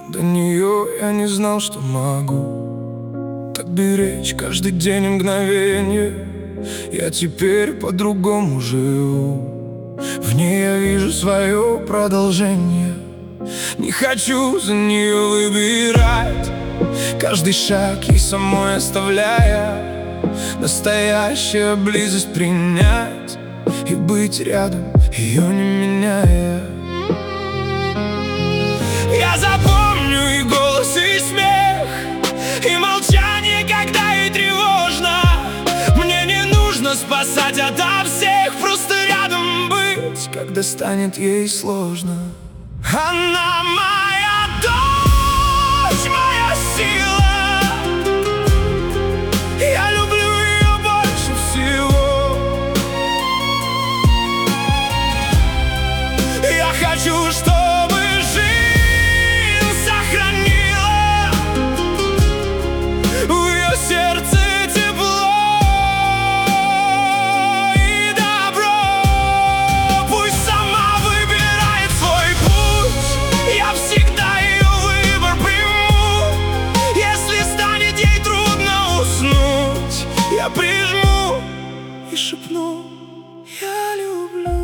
до нее я не знал, что могу так беречь каждый день и мгновенье. Я теперь по-другому живу, в ней я вижу свое продолжение. Не хочу за нее выбирать, каждый шаг ей самой оставляя, настоящая близость принять и быть рядом, ее не меняя. Я запомню и голос, и смех, и молчание, когда ей тревожно. Мне не нужно спасать ото всех, просто рядом быть, когда станет ей сложно. Она моя дочь, моя сила, я люблю ее больше всего. Я хочу, чтобы жизнь сохранила в ее сердце тепло и добро. Пусть сама выбирает свой путь, я всегда ее выбор приму. Если станет ей трудно уснуть, я прижму и шепну: я люблю.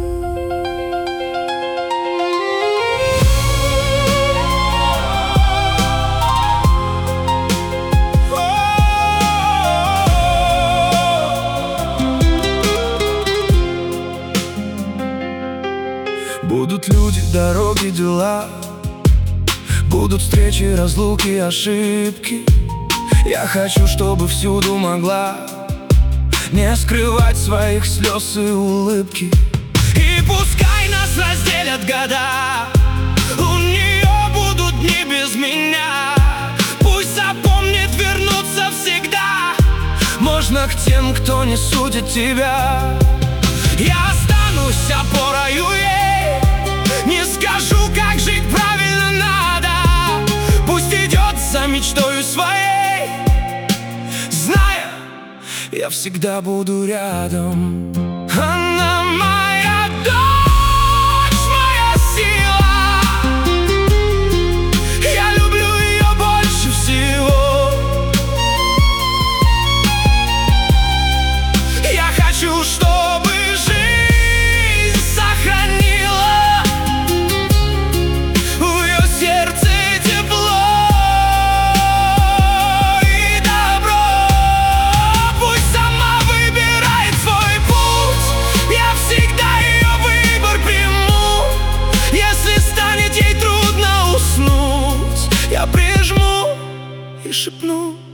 Будут люди, дороги, дела, будут встречи, разлуки, ошибки. Я хочу, чтобы всюду могла не скрывать своих слез и улыбки. И пускай нас разделят года, у нее будут дни без меня. Пусть запомнит вернуться всегда, можно к тем, кто не судит тебя. Я останусь опорою ей, не скажу, как жить правильно надо. Пусть идет за мечтою своей, зная, я всегда буду рядом. Она моя дочь, моя сила, я люблю ее больше всего. Я хочу, чтобы жизнь сохранила в ее сердце тепло и добро. Пусть сама выбирает свой путь, я всегда ее выбор приму. Если станет ей трудно уснуть, я прижму и шепну: